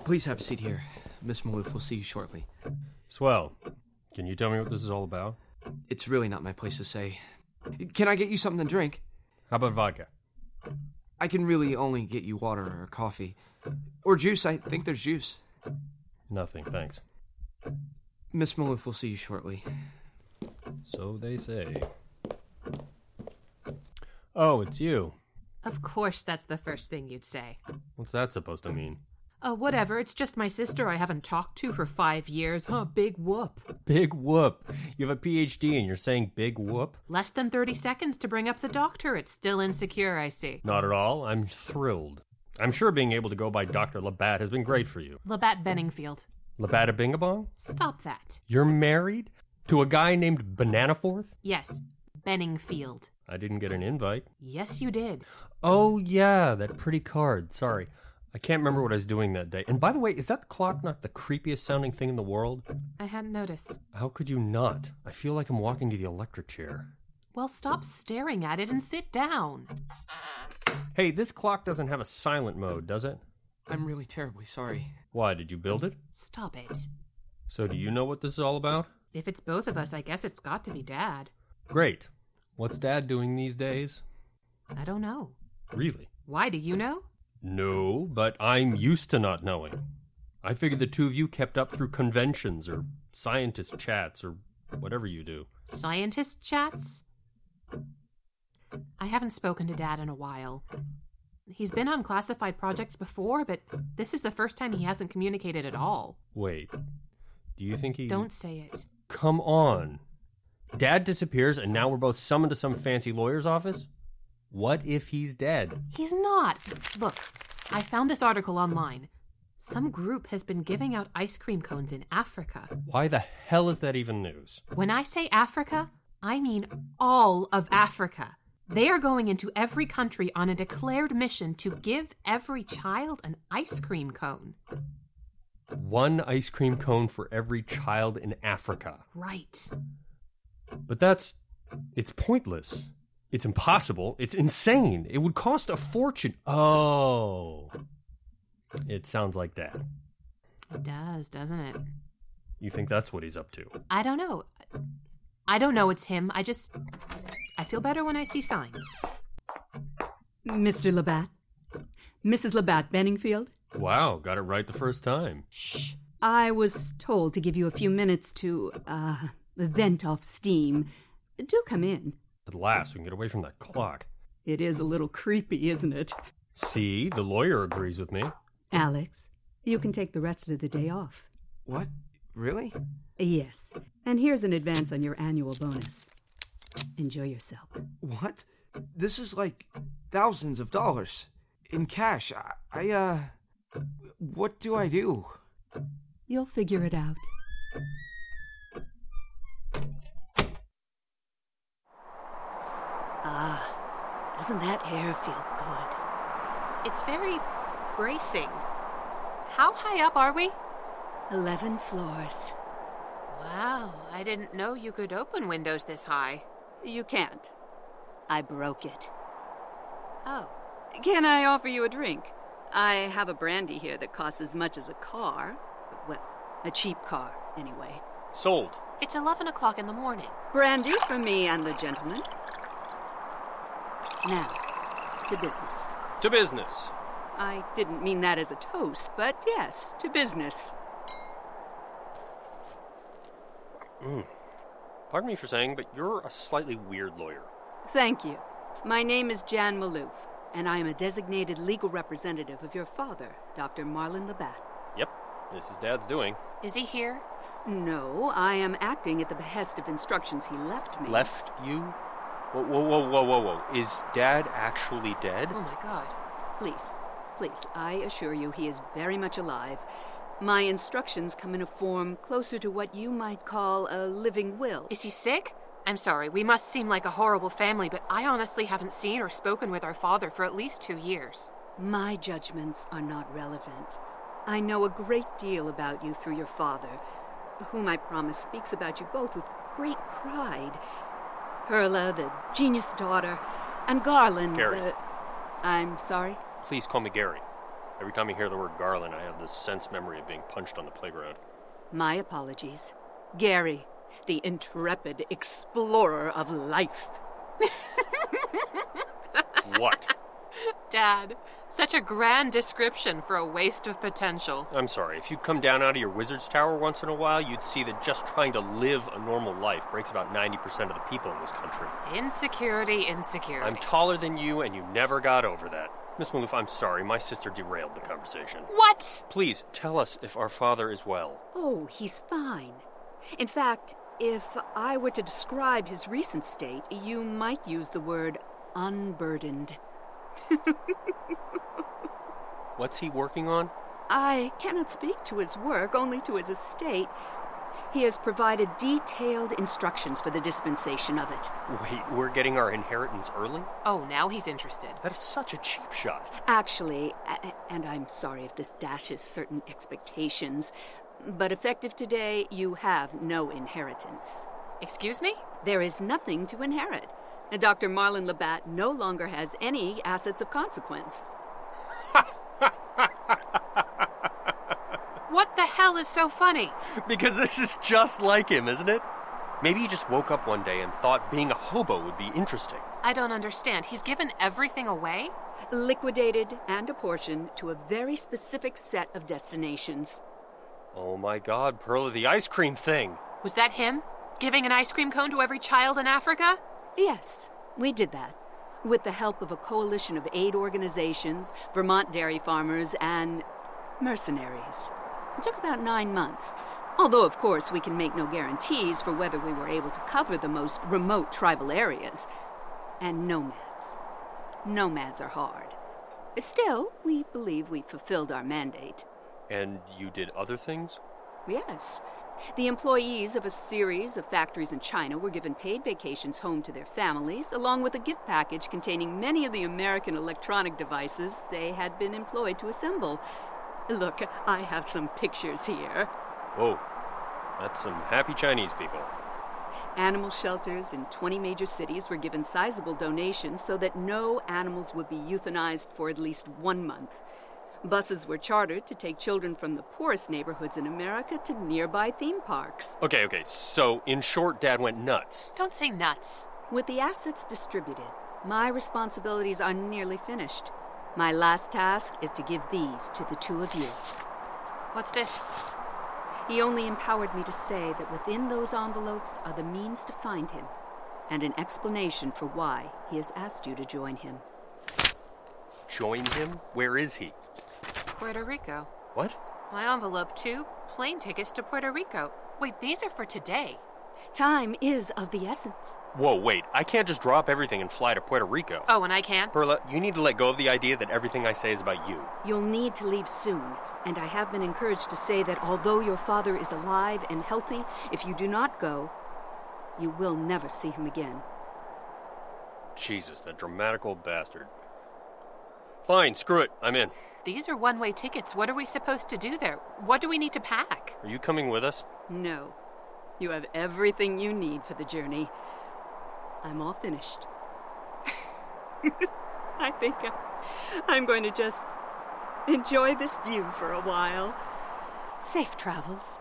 Please have a seat here. Miss Maloof will see you shortly. Swell. Can you tell me what this is all about? It's really not my place to say. Can I get you something to drink? How about vodka? I can really only get you water or coffee. Or juice. I think there's juice. Nothing, thanks. Miss Maloof will see you shortly. So they say. Oh, it's you. Of course that's the first thing you'd say. What's that supposed to mean? Whatever, it's just my sister I haven't talked to for 5 years. Huh, big whoop. Big whoop. You have a PhD and you're saying big whoop? Less than 30 seconds to bring up the doctor. It's still insecure, I see. Not at all. I'm thrilled. I'm sure being able to go by Dr. Labatt has been great for you. Labatt Benningfield. Labatt of Bingabong? Stop that. You're married? To a guy named Bananaforth? Yes, Benningfield. I didn't get an invite. Yes, you did. Oh, yeah, that pretty card. Sorry. I can't remember what I was doing that day. And by the way, is that clock not the creepiest sounding thing in the world? I hadn't noticed. How could you not? I feel like I'm walking to the electric chair. Well, stop staring at it and sit down. Hey, this clock doesn't have a silent mode, does it? I'm really terribly sorry. Why, did you build it? Stop it. So do you know what this is all about? If it's both of us, I guess it's got to be Dad. Great. What's Dad doing these days? I don't know. Really? Why, do you know? No, but I'm used to not knowing. I figured the two of you kept up through conventions or scientist chats or whatever you do. Scientist chats? I haven't spoken to Dad in a while. He's been on classified projects before, but this is the first time he hasn't communicated at all. Wait, do you think he... Don't say it. Come on. Dad disappears and now we're both summoned to some fancy lawyer's office? What if he's dead? He's not. Look, I found this article online. Some group has been giving out ice cream cones in Africa. Why the hell is that even news? When I say Africa, I mean all of Africa. They are going into every country on a declared mission to give every child an ice cream cone. One ice cream cone for every child in Africa. Right. But it's pointless. It's impossible. It's insane. It would cost a fortune. Oh. It sounds like Dad. It does, doesn't it? You think that's what he's up to? I don't know. I don't know it's him. I feel better when I see signs. Mr. Labatt? Mrs. Labatt Benningfield? Wow, got it right the first time. Shh. I was told to give you a few minutes to, vent off steam. Do come in. At last, we can get away from that clock. It is a little creepy, isn't it? See, the lawyer agrees with me. Alex, you can take the rest of the day off. What? Really? Yes. And here's an advance on your annual bonus. Enjoy yourself. What? This is like thousands of dollars. In cash. What do I do? You'll figure it out. Ah, doesn't that air feel good? It's very bracing. How high up are we? 11 floors. Wow, I didn't know you could open windows this high. You can't. I broke it. Oh. Can I offer you a drink? I have a brandy here that costs as much as a car. Well, a cheap car, anyway. Sold. It's 11 o'clock in the morning. Brandy for me and the gentleman. Now, to business. To business. I didn't mean that as a toast, but yes, to business. Pardon me for saying, but you're a slightly weird lawyer. Thank you. My name is Jan Maloof, and I am a designated legal representative of your father, Dr. Marlon Labatt. Yep, this is Dad's doing. Is he here? No, I am acting at the behest of instructions he left me. Left you? Whoa. Is Dad actually dead? Oh, my God. Please, I assure you he is very much alive. My instructions come in a form closer to what you might call a living will. Is he sick? I'm sorry, we must seem like a horrible family, but I honestly haven't seen or spoken with our father for at least 2 years. My judgments are not relevant. I know a great deal about you through your father, whom I promise speaks about you both with great pride. Herla, the genius daughter, and Garland, Gary. I'm sorry? Please call me Gary. Every time I hear the word Garland, I have this sense memory of being punched on the playground. My apologies. Gary, the intrepid explorer of life. What? Dad, such a grand description for a waste of potential. I'm sorry, if you'd come down out of your wizard's tower once in a while, you'd see that just trying to live a normal life breaks about 90% of the people in this country. Insecurity. I'm taller than you, and you never got over that. Miss Maloof, I'm sorry, my sister derailed the conversation. What? Please, tell us if our father is well. Oh, he's fine. In fact, if I were to describe his recent state, you might use the word unburdened. What's he working on? I cannot speak to his work, only to his estate. He has provided detailed instructions for the dispensation of it. Wait, we're getting our inheritance early? Oh, now he's interested. That is such a cheap shot. Actually, and I'm sorry if this dashes certain expectations, but effective today, you have no inheritance. Excuse me? There is nothing to inherit. Dr. Marlon Labatt no longer has any assets of consequence. What the hell is so funny? Because this is just like him, isn't it? Maybe he just woke up one day and thought being a hobo would be interesting. I don't understand. He's given everything away? Liquidated and apportioned to a very specific set of destinations. Oh my God, Perla, the ice cream thing. Was that him? Giving an ice cream cone to every child in Africa? Yes, we did that. With the help of a coalition of aid organizations, Vermont dairy farmers, and mercenaries. It took about 9 months. Although, of course, we can make no guarantees for whether we were able to cover the most remote tribal areas. And nomads. Nomads are hard. Still, we believe we fulfilled our mandate. And you did other things? Yes. The employees of a series of factories in China were given paid vacations home to their families, along with a gift package containing many of the American electronic devices they had been employed to assemble. Look, I have some pictures here. Whoa, that's some happy Chinese people. Animal shelters in 20 major cities were given sizable donations so that no animals would be euthanized for at least 1 month. Buses were chartered to take children from the poorest neighborhoods in America to nearby theme parks. Okay, so in short, Dad went nuts. Don't say nuts. With the assets distributed, my responsibilities are nearly finished. My last task is to give these to the two of you. What's this? He only empowered me to say that within those envelopes are the means to find him, and an explanation for why he has asked you to join him. Join him? Where is he? Puerto Rico. What? My envelope, 2 plane tickets to Puerto Rico. Wait, these are for today. Time is of the essence. Whoa, wait. I can't just drop everything and fly to Puerto Rico. Oh, and I can't? Perla, you need to let go of the idea that everything I say is about you. You'll need to leave soon, and I have been encouraged to say that although your father is alive and healthy, if you do not go, you will never see him again. Jesus, that dramatic old bastard. Fine, screw it. I'm in. These are one-way tickets. What are we supposed to do there? What do we need to pack? Are you coming with us? No. You have everything you need for the journey. I'm all finished. I think I'm going to just enjoy this view for a while. Safe travels.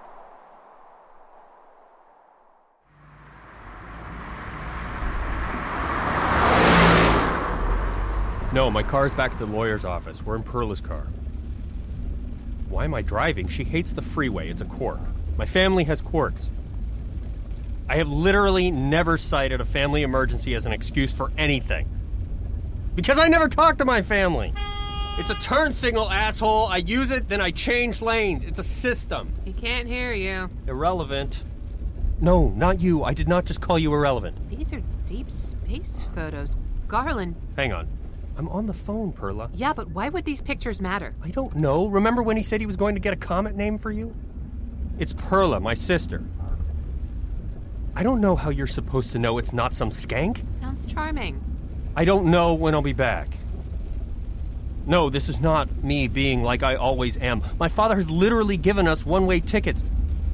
No, my car's back at the lawyer's office. We're in Perla's car. Why am I driving? She hates the freeway. It's a quirk. My family has quirks. I have literally never cited a family emergency as an excuse for anything. Because I never talk to my family. It's a turn signal, asshole. I use it, then I change lanes. It's a system. He can't hear you. Irrelevant. No, not you. I did not just call you irrelevant. These are deep space photos. Garland. Hang on. I'm on the phone, Perla. Yeah, but why would these pictures matter? I don't know. Remember when he said he was going to get a comet name for you? It's Perla, my sister. I don't know how you're supposed to know it's not some skank. Sounds charming. I don't know when I'll be back. No, this is not me being like I always am. My father has literally given us one-way tickets.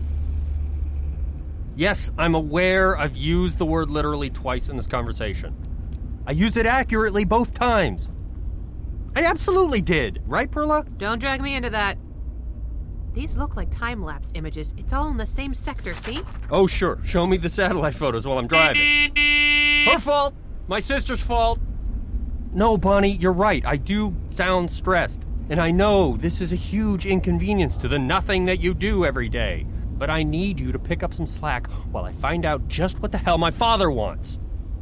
Yes, I'm aware I've used the word literally twice in this conversation. I used it accurately both times. I absolutely did. Right, Perla? Don't drag me into that. These look like time-lapse images. It's all in the same sector, see? Oh, sure. Show me the satellite photos while I'm driving. Her fault. My sister's fault. No, Bonnie, you're right. I do sound stressed. And I know this is a huge inconvenience to the nothing that you do every day. But I need you to pick up some slack while I find out just what the hell my father wants.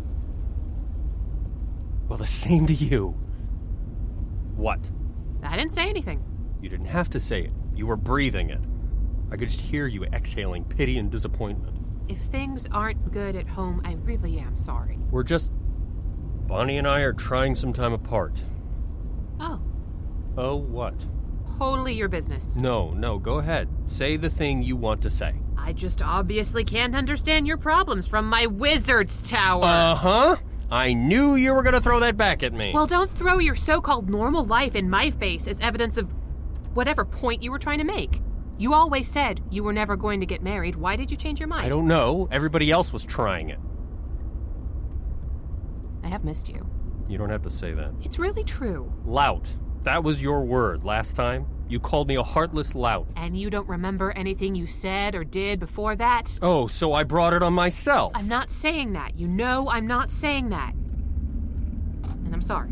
Well, the same to you. What? I didn't say anything. You didn't have to say it. You were breathing it. I could just hear you exhaling pity and disappointment. If things aren't good at home, I really am sorry. We're just... Bonnie and I are trying some time apart. Oh. Oh, what? Totally your business. No, go ahead. Say the thing you want to say. I just obviously can't understand your problems from my wizard's tower. Uh-huh. I knew you were going to throw that back at me. Well, don't throw your so-called normal life in my face as evidence of whatever point you were trying to make. You always said you were never going to get married. Why did you change your mind? I don't know. Everybody else was trying it. I have missed you. You don't have to say that. It's really true. Lout. That was your word last time. You called me a heartless lout. And you don't remember anything you said or did before that? Oh, so I brought it on myself. I'm not saying that. You know I'm not saying that. And I'm sorry.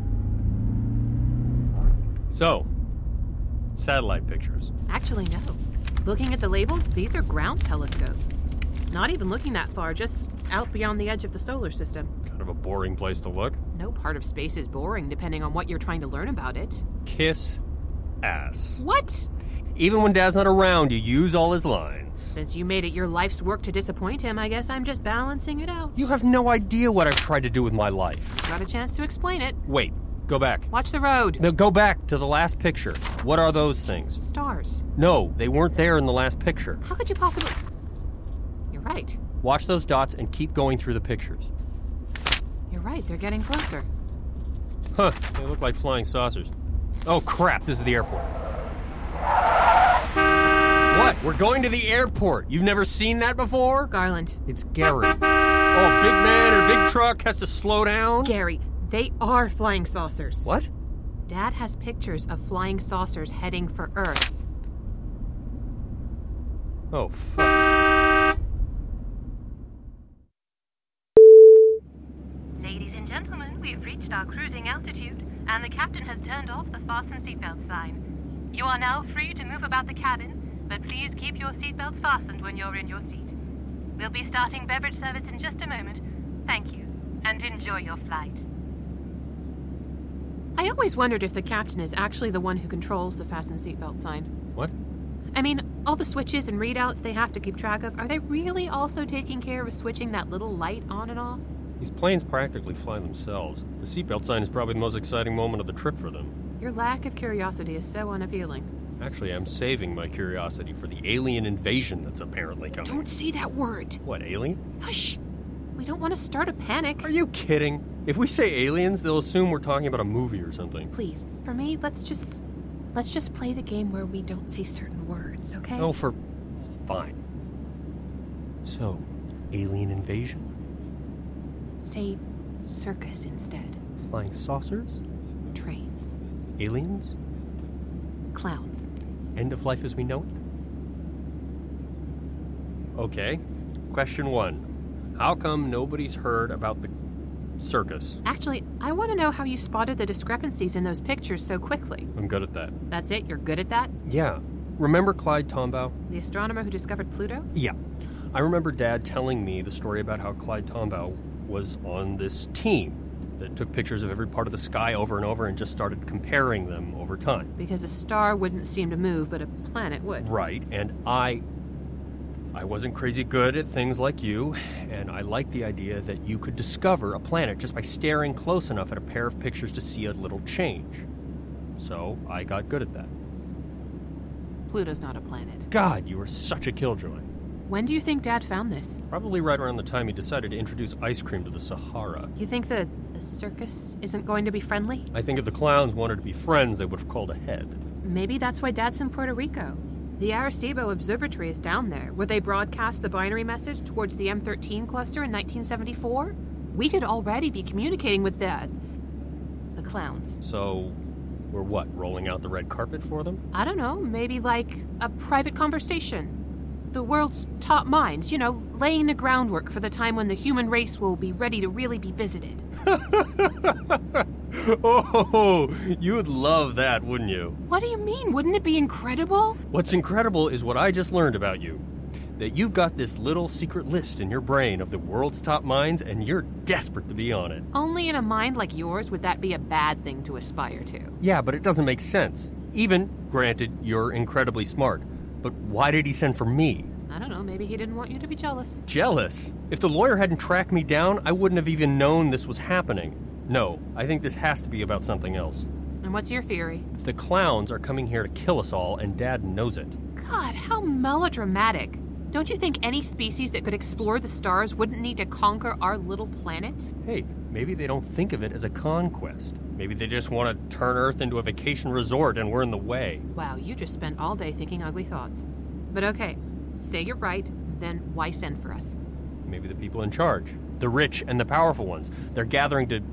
So, satellite pictures. Actually, no. Looking at the labels, these are ground telescopes. Not even looking that far, just out beyond the edge of the solar system. Kind of a boring place to look. No part of space is boring, depending on what you're trying to learn about it. Kiss ass. What? Even when Dad's not around, you use all his lines. Since you made it your life's work to disappoint him, I guess I'm just balancing it out. You have no idea what I've tried to do with my life. Got a chance to explain it. Wait, go back. Watch the road. No, go back to the last picture. What are those things? Stars. No, they weren't there in the last picture. How could you possibly... You're right. Watch those dots and keep going through the pictures. You're right, they're getting closer. Huh, they look like flying saucers. Oh crap, this is the airport. What? We're going to the airport. You've never seen that before? Garland. It's Gary. Oh, big man or big truck has to slow down? Gary, they are flying saucers. What? Dad has pictures of flying saucers heading for Earth. Oh, fuck. Ladies and gentlemen, we have reached our cruising altitude, and the captain has turned off the fasten seatbelt sign. You are now free to move about the cabin, but please keep your seatbelts fastened when you're in your seat. We'll be starting beverage service in just a moment. Thank you, and enjoy your flight. I always wondered if the captain is actually the one who controls the fasten seatbelt sign. What? I mean, all the switches and readouts they have to keep track of, are they really also taking care of switching that little light on and off? These planes practically fly themselves. The seatbelt sign is probably the most exciting moment of the trip for them. Your lack of curiosity is so unappealing. Actually, I'm saving my curiosity for the alien invasion that's apparently coming. Don't say that word. What, alien? Hush. We don't want to start a panic. Are you kidding? If we say aliens, they'll assume we're talking about a movie or something. Please, for me, let's just play the game where we don't say certain words, okay? Oh, fine. So, alien invasion? Say circus instead. Flying saucers? Trains. Aliens? Clowns. End of life as we know it? Okay. Question 1. How come nobody's heard about the circus? Actually, I want to know how you spotted the discrepancies in those pictures so quickly. I'm good at that. That's it? You're good at that? Yeah. Remember Clyde Tombaugh? The astronomer who discovered Pluto? Yeah. I remember Dad telling me the story about how Clyde Tombaugh was on this team that took pictures of every part of the sky over and over and just started comparing them over time. Because a star wouldn't seem to move, but a planet would. Right, and I wasn't crazy good at things like you, and I liked the idea that you could discover a planet just by staring close enough at a pair of pictures to see a little change. So I got good at that. Pluto's not a planet. God, you are such a killjoy. When do you think Dad found this? Probably right around the time he decided to introduce ice cream to the Sahara. You think the circus isn't going to be friendly? I think if the clowns wanted to be friends, they would have called ahead. Maybe that's why Dad's in Puerto Rico. The Arecibo Observatory is down there, where they broadcast the binary message towards the M13 cluster in 1974. We could already be communicating with the clowns. So, We're what, rolling out the red carpet for them? I don't know, maybe like a private conversation. The world's top minds, laying the groundwork for the time when the human race will be ready to really be visited. Oh, you'd love that, wouldn't you? What do you mean? Wouldn't it be incredible? What's incredible is what I just learned about you. That you've got this little secret list in your brain of the world's top minds, and you're desperate to be on it. Only in a mind like yours would that be a bad thing to aspire to. Yeah, but it doesn't make sense. Even, granted, you're incredibly smart. But why did he send for me? I don't know, maybe he didn't want you to be jealous. Jealous? If the lawyer hadn't tracked me down, I wouldn't have even known this was happening. No, I think this has to be about something else. And what's your theory? The clowns are coming here to kill us all, and Dad knows it. God, how melodramatic. Don't you think any species that could explore the stars wouldn't need to conquer our little planet? Hey, maybe they don't think of it as a conquest. Maybe they just want to turn Earth into a vacation resort and we're in the way. Wow, you just spent all day thinking ugly thoughts. But okay, say you're right, then why send for us? Maybe the people in charge, the rich and the powerful ones, they're gathering to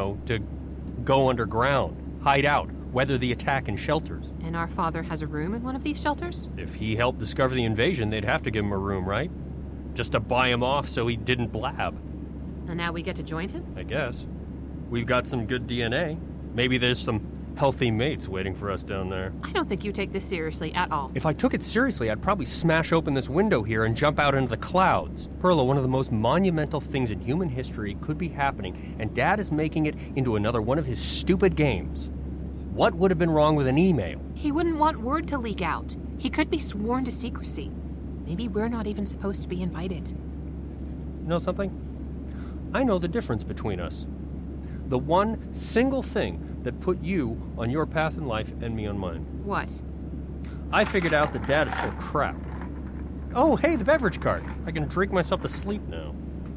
go underground, hide out, weather the attack in shelters. And our father has a room in one of these shelters? If he helped discover the invasion, they'd have to give him a room, right? Just to buy him off so he didn't blab. And now we get to join him? I guess. We've got some good DNA. Maybe there's some healthy mates waiting for us down there. I don't think you take this seriously at all. If I took it seriously, I'd probably smash open this window here and jump out into the clouds. Perla, one of the most monumental things in human history could be happening, and Dad is making it into another one of his stupid games. What would have been wrong with an email? He wouldn't want word to leak out. He could be sworn to secrecy. Maybe we're not even supposed to be invited. You know something? I know the difference between us. The one single thing that put you on your path in life and me on mine. What? I figured out that Dad is full of crap. Oh, hey, the beverage cart. I can drink myself to sleep now.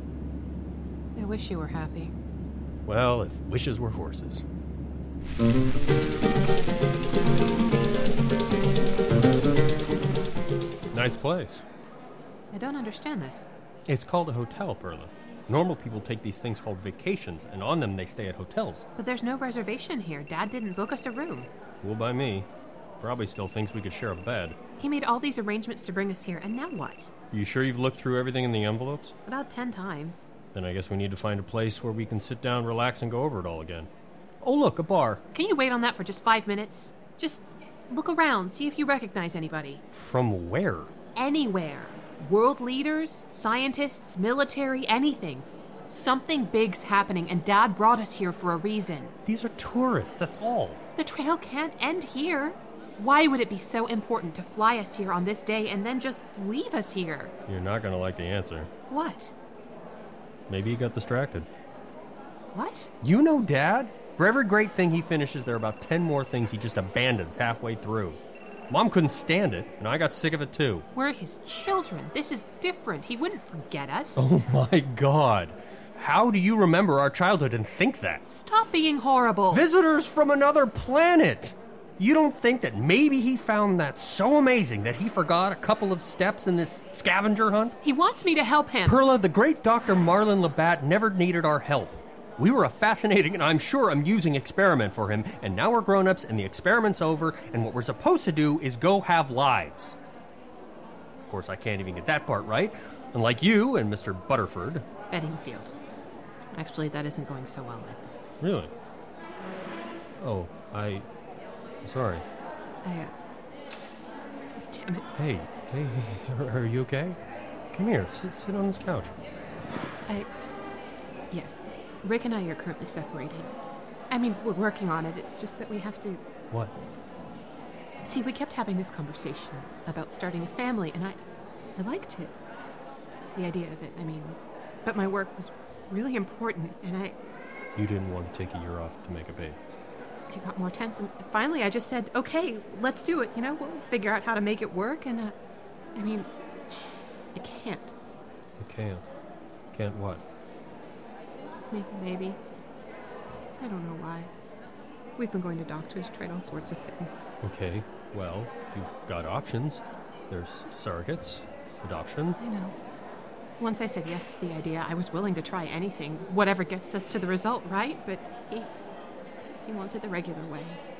I wish you were happy. Well, if wishes were horses. Nice place. I don't understand this. It's called a hotel, Perla. Normal people take these things called vacations, and on them they stay at hotels. But there's no reservation here. Dad didn't book us a room. Fooled by me. Probably still thinks we could share a bed. He made all these arrangements to bring us here, and now what? You sure you've looked through everything in the envelopes? About 10 times. Then I guess we need to find a place where we can sit down, relax, and go over it all again. Oh, look, a bar. Can you wait on that for just 5 minutes? Just look around, see if you recognize anybody. From where? Anywhere. World leaders, scientists, military, anything. Something big's happening, and Dad brought us here for a reason. These are tourists, that's all. The trail can't end here. Why would it be so important to fly us here on this day and then just leave us here? You're not gonna like the answer. What? Maybe he got distracted. What? You know Dad? For every great thing he finishes, there are about 10 more things he just abandons halfway through. Mom couldn't stand it, and I got sick of it too. We're his children. This is different. He wouldn't forget us. Oh my God. How do you remember our childhood and think that? Stop being horrible. Visitors from another planet! You don't think that maybe he found that so amazing that he forgot a couple of steps in this scavenger hunt? He wants me to help him. Perla, the great Dr. Marlin Labatt never needed our help. We were a fascinating and I'm sure amusing experiment for him, and now we're grown-ups and the experiment's over, and what we're supposed to do is go have lives. Of course, I can't even get that part right, unlike you and Mr. Butterford. Bedingfield. Actually, that isn't going so well. Really? Oh, sorry. Damn it. Hey, are you okay? Come here, sit on this couch. Yes. Rick and I are currently separated. I mean, we're working on it. It's just that we have to... What? See, we kept having this conversation about starting a family, and I liked it. The idea of it, I mean. But my work was really important, and You didn't want to take a year off to make a baby. It got more tense, and finally I just said, okay, let's do it, we'll figure out how to make it work, and, I can't. You can't. Can't what? Maybe. I don't know why. We've been going to doctors, tried all sorts of things. Okay, well, you've got options. There's surrogates, adoption. I know. Once I said yes to the idea, I was willing to try anything, whatever gets us to the result, right? But he wanted the regular way.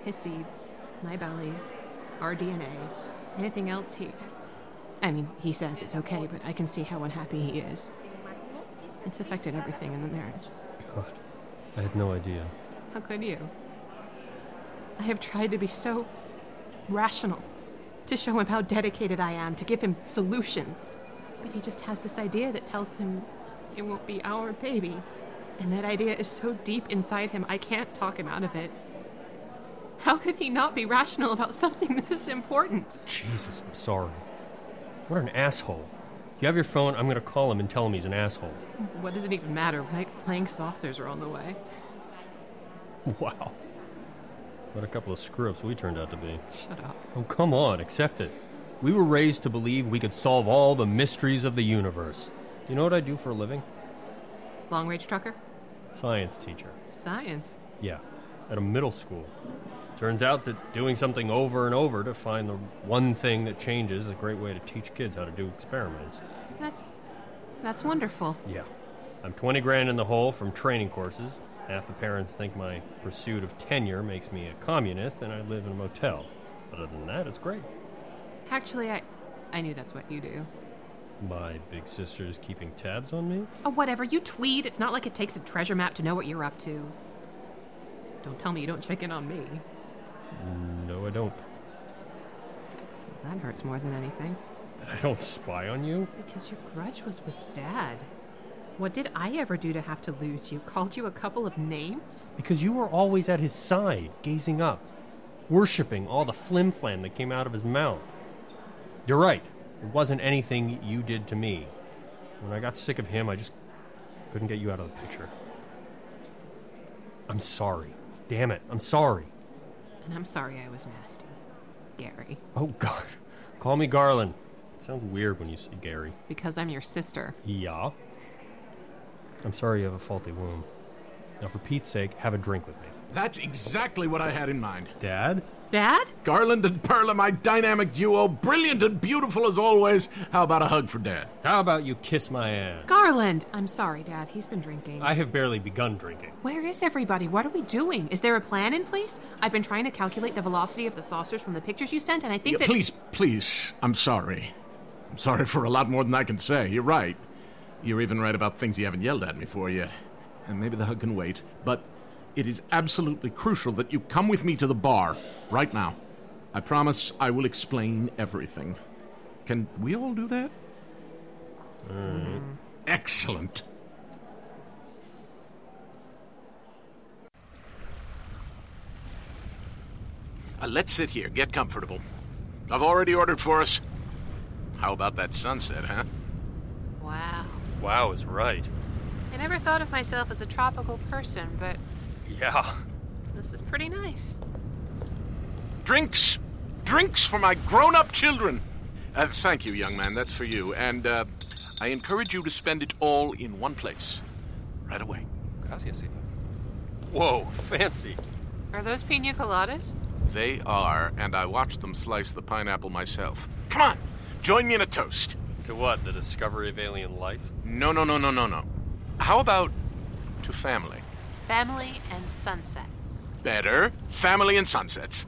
His seed, my belly, our DNA. Anything else he says it's okay, but I can see how unhappy he is. It's affected everything in the marriage. God, I had no idea. How could you? I have tried to be so rational, to show him how dedicated I am, to give him solutions. But he just has this idea that tells him it won't be our baby. And that idea is so deep inside him, I can't talk him out of it. How could he not be rational about something this important? Jesus, I'm sorry. What an asshole. You have your phone, I'm going to call him and tell him he's an asshole. What does it even matter, right? Flying saucers are on the way. Wow. What a couple of screw-ups we turned out to be. Shut up. Oh, come on, accept it. We were raised to believe we could solve all the mysteries of the universe. You know what I do for a living? Long-range trucker? Science teacher. Science? Yeah, at a middle school. Turns out that doing something over and over to find the one thing that changes is a great way to teach kids how to do experiments. That's wonderful. Yeah. I'm 20 grand in the hole from training courses. Half the parents think my pursuit of tenure makes me a communist, and I live in a motel. Other than that, it's great. Actually, I knew that's what you do. My big sister's keeping tabs on me? Oh, whatever. You tweet. It's not like it takes a treasure map to know what you're up to. Don't tell me you don't check in on me. No, I don't. That hurts more than anything. I don't spy on you? Because your grudge was with Dad. What did I ever do to have to lose you? Called you a couple of names? Because you were always at his side, gazing up, worshipping all the flim-flam that came out of his mouth. You're right. It wasn't anything you did to me. When I got sick of him, I just couldn't get you out of the picture. I'm sorry. Damn it, I'm sorry. And I'm sorry I was nasty. Gary. Oh, God. Call me Garland. Sounds weird when you say Gary. Because I'm your sister. Yeah? I'm sorry you have a faulty womb. Now, for Pete's sake, have a drink with me. That's exactly what I had in mind. Dad? Dad? Garland and Perla, my dynamic duo, brilliant and beautiful as always. How about a hug for Dad? How about you kiss my ass? Garland! I'm sorry, Dad. He's been drinking. I have barely begun drinking. Where is everybody? What are we doing? Is there a plan in place? I've been trying to calculate the velocity of the saucers from the pictures you sent, and I think that... Please, I'm sorry. I'm sorry for a lot more than I can say. You're right. You're even right about things you haven't yelled at me for yet. And maybe the hug can wait, but it is absolutely crucial that you come with me to the bar right now. I promise I will explain everything. Can we all do that? Excellent. Let's sit here. Get comfortable. I've already ordered for us. How about that sunset, huh? Wow. Wow is right. I never thought of myself as a tropical person, but Yeah. this is pretty nice. Drinks! Drinks for my grown-up children! Thank you, young man. That's for you. And, I encourage you to spend it all in one place. Right away. Gracias, señor. Whoa, fancy. Are those pina coladas? They are, and I watched them slice the pineapple myself. Come on! Join me in a toast. To what, the discovery of alien life? No. How about to family? Family and sunsets. Better. Family and sunsets.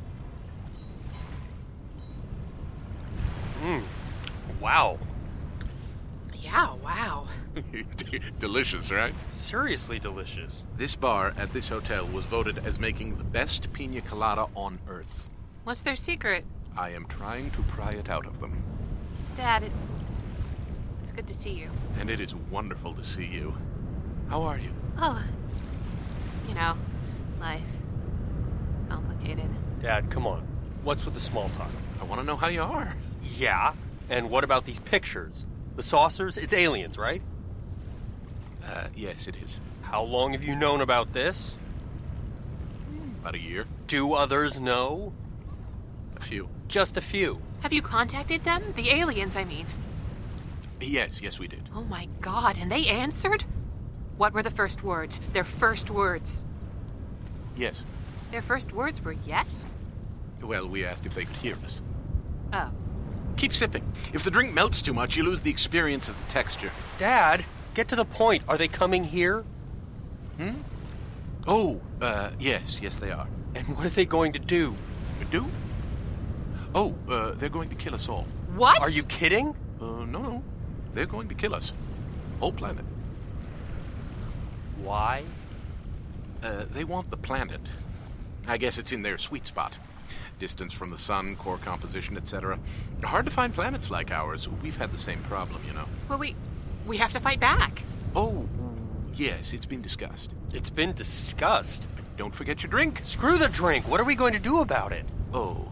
Wow. Yeah, wow. Delicious, right? Seriously delicious. This bar at this hotel was voted as making the best pina colada on Earth. What's their secret? I am trying to pry it out of them. Dad, it's good to see you. And it is wonderful to see you. How are you? Oh, you know, life. Complicated. Dad, come on. What's with the small talk? I want to know how you are. Yeah? And what about these pictures? The saucers? It's aliens, right? Yes, it is. How long have you known about this? About a year. Do others know? A few. Just a few. Have you contacted them? The aliens, I mean. Yes, we did. Oh my God, and they answered? What were the first words? Their first words? Yes. Their first words were yes? Well, we asked if they could hear us. Oh. Keep sipping. If the drink melts too much, you lose the experience of the texture. Dad, get to the point. Are they coming here? Oh, yes, they are. And what are they going to do? Do? Oh, they're going to kill us all. What? Are you kidding? No. They're going to kill us. Whole planet. Why? They want the planet. I guess it's in their sweet spot. Distance from the sun, core composition, etc. Hard to find planets like ours. We've had the same problem, you know. Well, we have to fight back. Oh, yes, it's been discussed. It's been discussed. Don't forget your drink. Screw the drink. What are we going to do about it? Oh,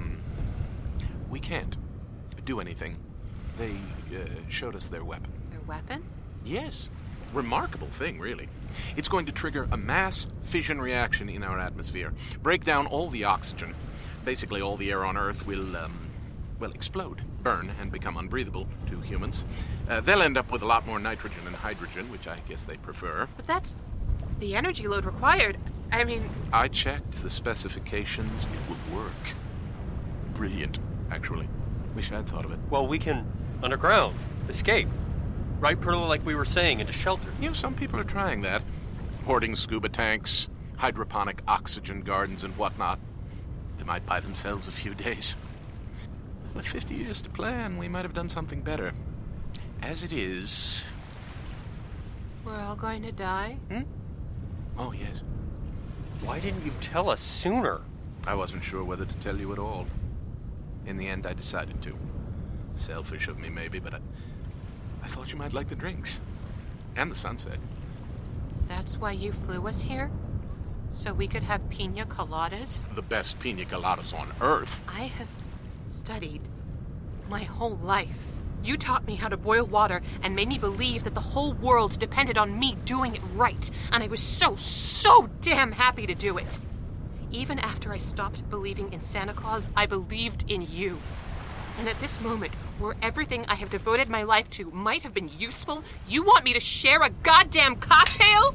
we can't do anything. They showed us their weapon. Their weapon? Yes. Remarkable thing, really. It's going to trigger a mass fission reaction in our atmosphere, break down all the oxygen. Basically, all the air on Earth will, explode, burn, and become unbreathable to humans. They'll end up with a lot more nitrogen and hydrogen, which I guess they prefer. But that's the energy load required. I mean... I checked the specifications. It would work. Brilliant, actually. Wish I'd thought of it. Well, we can underground, escape. Right, Perla, like we were saying, into shelter. You know, some people are trying that. Hoarding scuba tanks, hydroponic oxygen gardens, and whatnot. They might buy themselves a few days. With 50 years to plan, we might have done something better. As it is... We're all going to die? Oh, yes. Why didn't you tell us sooner? I wasn't sure whether to tell you at all. In the end, I decided to. Selfish of me, maybe, but I thought you might like the drinks. And the sunset. That's why you flew us here? So we could have pina coladas? The best pina coladas on Earth. I have studied my whole life. You taught me how to boil water and made me believe that the whole world depended on me doing it right. And I was so damn happy to do it. Even after I stopped believing in Santa Claus, I believed in you. And at this moment, where everything I have devoted my life to might have been useful, you want me to share a goddamn cocktail?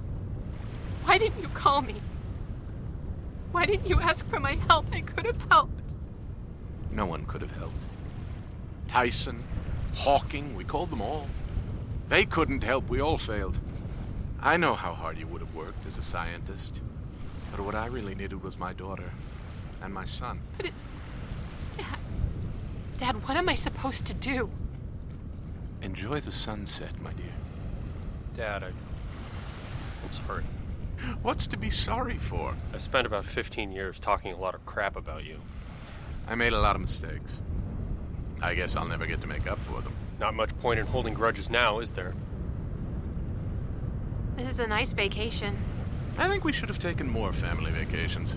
Why didn't you call me? Why didn't you ask for my help? I could have helped. No one could have helped. Tyson, Hawking, we called them all. They couldn't help, we all failed. I know how hard you would have worked as a scientist. But what I really needed was my daughter. And my son. But it's... Dad, what am I supposed to do? Enjoy the sunset, my dear. Dad, I'm sorry. What's to be sorry for? I spent about 15 years talking a lot of crap about you. I made a lot of mistakes. I guess I'll never get to make up for them. Not much point in holding grudges now, is there? This is a nice vacation. I think we should have taken more family vacations.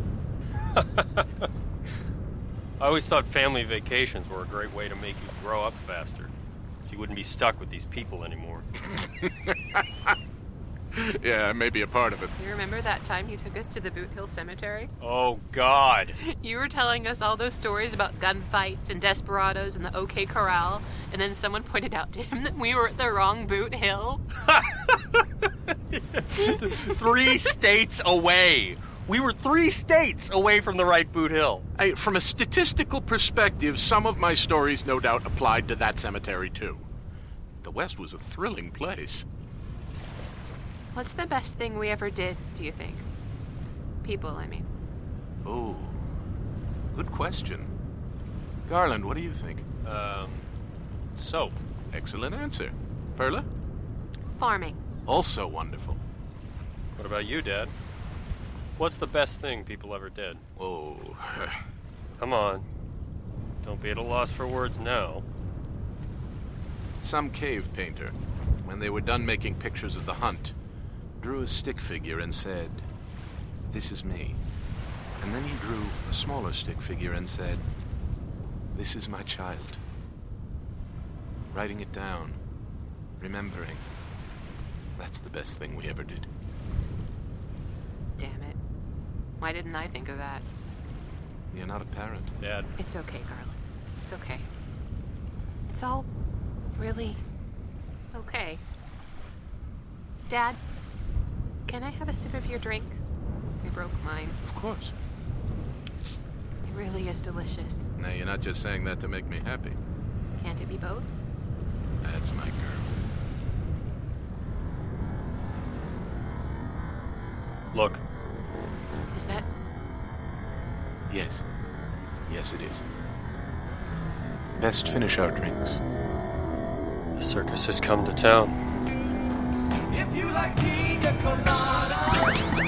I always thought family vacations were a great way to make you grow up faster, so you wouldn't be stuck with these people anymore. Yeah, maybe a part of it. You remember that time you took us to the Boot Hill Cemetery? Oh, God. You were telling us all those stories about gunfights and desperados and the OK Corral, and then someone pointed out to him that we were at the wrong Boot Hill. 3 states away. We were 3 states away from the right Boot Hill. From a statistical perspective, some of my stories no doubt applied to that cemetery, too. The West was a thrilling place. What's the best thing we ever did, do you think? People, I mean. Oh, good question. Garland, what do you think? Soap. Excellent answer. Perla? Farming. Also wonderful. What about you, Dad? What's the best thing people ever did? Oh, Come on. Don't be at a loss for words now. some cave painter, when they were done making pictures of the hunt, drew a stick figure and said, "This is me." And then he drew a smaller stick figure and said, "This is my child." Writing it down, remembering, that's the best thing we ever did. Damn it. Why didn't I think of that? You're not a parent. Dad. It's okay, Garland. It's okay. It's all really okay. Dad, can I have a sip of your drink? I broke mine. Of course. It really is delicious. Now, you're not just saying that to make me happy. Can't it be both? That's my girl. Look. Is that... Yes. Yes, it is. Best finish our drinks. The circus has come to town. If you like pina coladas,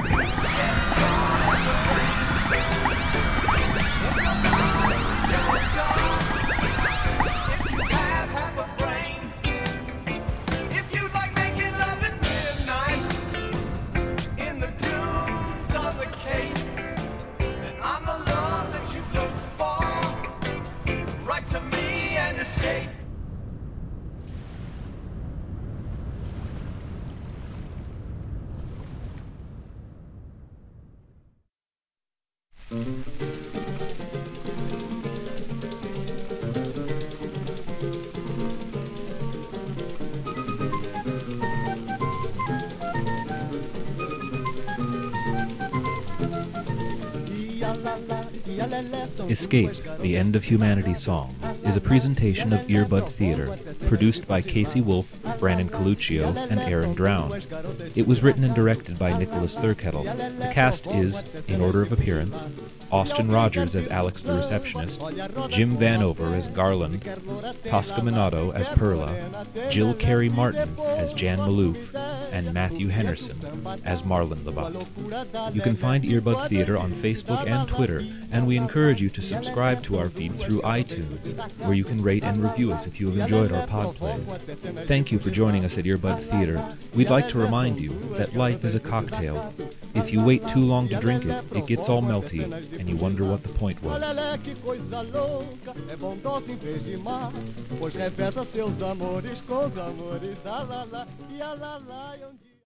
Escape, the End of Humanity song, is a presentation of Earbud Theater, produced by Casey Wolf, Brandon Coluccio, and Aaron Drown. It was written and directed by Nicholas Thurkettle. The cast is, in order of appearance, Austin Rogers as Alex the Receptionist, Jim Vanover as Garland, Tosca Minato as Perla, Jill Carey Martin as Jan Maloof, and Matthew Henderson as Marlon Labatt. You can find Earbud Theater on Facebook and Twitter, and we encourage you to subscribe to our feed through iTunes, where you can rate and review us if you have enjoyed our pod plays. Thank you for joining us at Earbud Theater. We'd like to remind you that life is a cocktail. If you wait too long to drink it, it gets all melty, and you wonder what the point was. que coisa louca, é bondosa em vez de má, pois reveza seus amores com os amores da la la, e a la la,